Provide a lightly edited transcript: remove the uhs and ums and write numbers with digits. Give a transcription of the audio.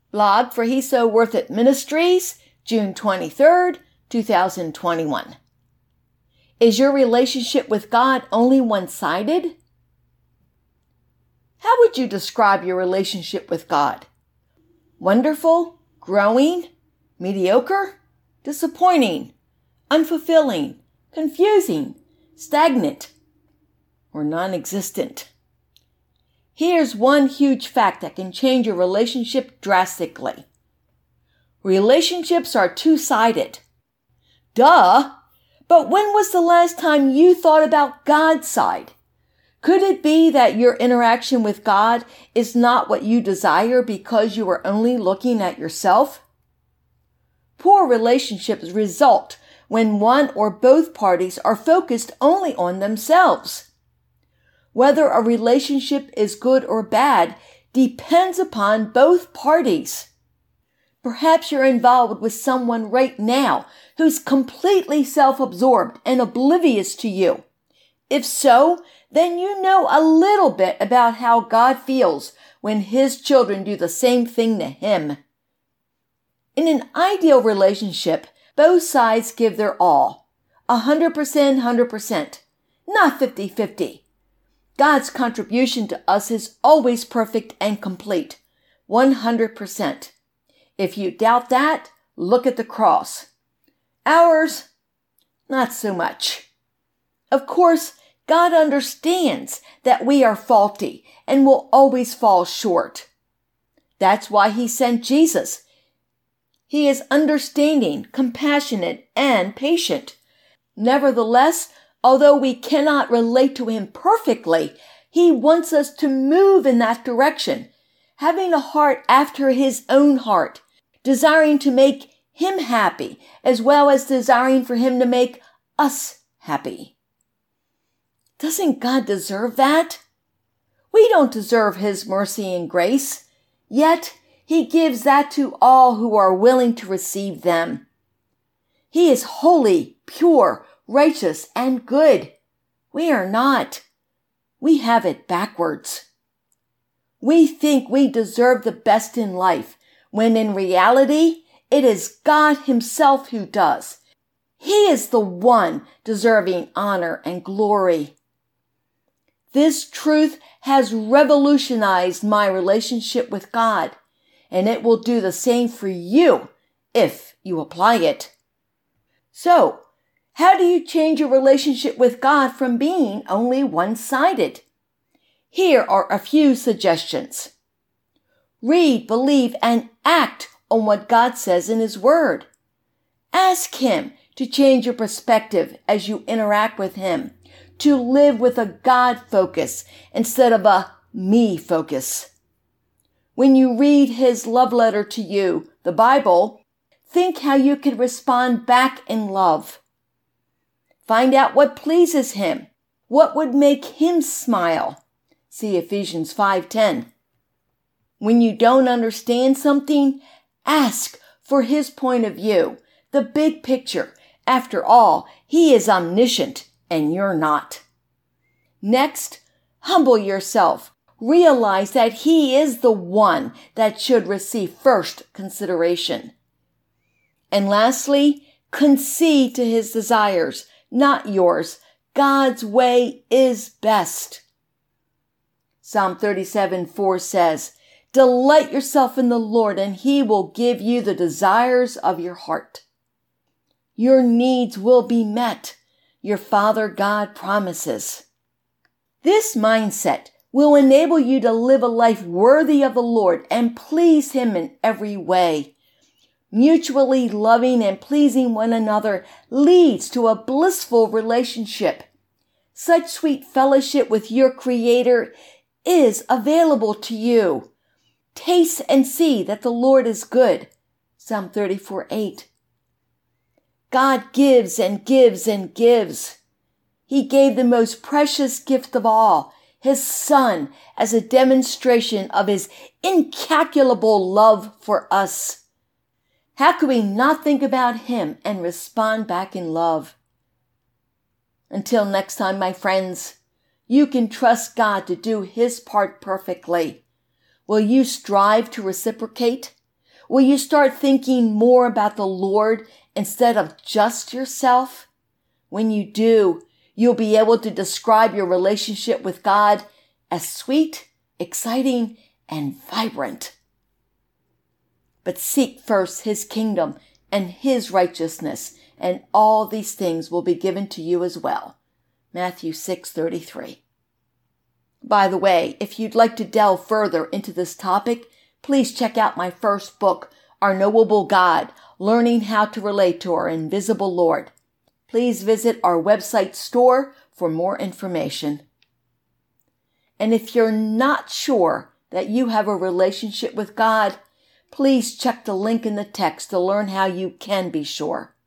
Blog for He's So Worth It Ministries, June 23rd, 2021. Is your relationship with God only one-sided? How would you describe your relationship with God? Wonderful, growing, mediocre, disappointing, unfulfilling, confusing, stagnant, or non-existent? Here's one huge fact that can change your relationship drastically. Relationships are two-sided. Duh! But when was the last time you thought about God's side? Could it be that your interaction with God is not what you desire because you are only looking at yourself? Poor relationships result when one or both parties are focused only on themselves. Whether a relationship is good or bad depends upon both parties. Perhaps you're involved with someone right now who's completely self-absorbed and oblivious to you. If so, then you know a little bit about how God feels when His children do the same thing to Him. In an ideal relationship, both sides give their all. 100%, 100%, not 50-50. God's contribution to us is always perfect and complete, 100%. If you doubt that, look at the cross. Ours, not so much. Of course, God understands that we are faulty and will always fall short. That's why He sent Jesus. He is understanding, compassionate, and patient. Nevertheless, although we cannot relate to Him perfectly, He wants us to move in that direction, having a heart after His own heart, desiring to make Him happy, as well as desiring for Him to make us happy. Doesn't God deserve that? We don't deserve His mercy and grace, yet He gives that to all who are willing to receive them. He is holy, pure, righteous, and good. We are not. We have it backwards. We think we deserve the best in life, when in reality, it is God Himself who does. He is the one deserving honor and glory. This truth has revolutionized my relationship with God, and it will do the same for you if you apply it. So, how do you change your relationship with God from being only one-sided? Here are a few suggestions. Read, believe, and act on what God says in His Word. Ask Him to change your perspective as you interact with Him, to live with a God focus instead of a me focus. When you read His love letter to you, the Bible, think how you could respond back in love. Find out what pleases Him, what would make Him smile. See Ephesians 5:10. When you don't understand something, ask for His point of view, the big picture. After all, He is omniscient and you're not. Next, humble yourself. Realize that He is the one that should receive first consideration. And lastly, concede to His desires, not yours. God's way is best. Psalm 37:4 says, "Delight yourself in the Lord, and He will give you the desires of your heart." Your needs will be met. Your Father God promises. This mindset will enable you to live a life worthy of the Lord and please Him in every way. Mutually loving and pleasing one another leads to a blissful relationship. Such sweet fellowship with your Creator is available to you. Taste and see that the Lord is good. Psalm 34:8. God gives and gives and gives. He gave the most precious gift of all, His Son, as a demonstration of His incalculable love for us. How could we not think about Him and respond back in love? Until next time, my friends, you can trust God to do His part perfectly. Will you strive to reciprocate? Will you start thinking more about the Lord instead of just yourself? When you do, you'll be able to describe your relationship with God as sweet, exciting, and vibrant. But seek first His kingdom and His righteousness, and all these things will be given to you as well. Matthew 6:33. By the way, if you'd like to delve further into this topic, please check out my first book, Our Knowable God, Learning How to Relate to Our Invisible Lord. Please visit our website store for more information. And if you're not sure that you have a relationship with God, please check the link in the text to learn how you can be sure.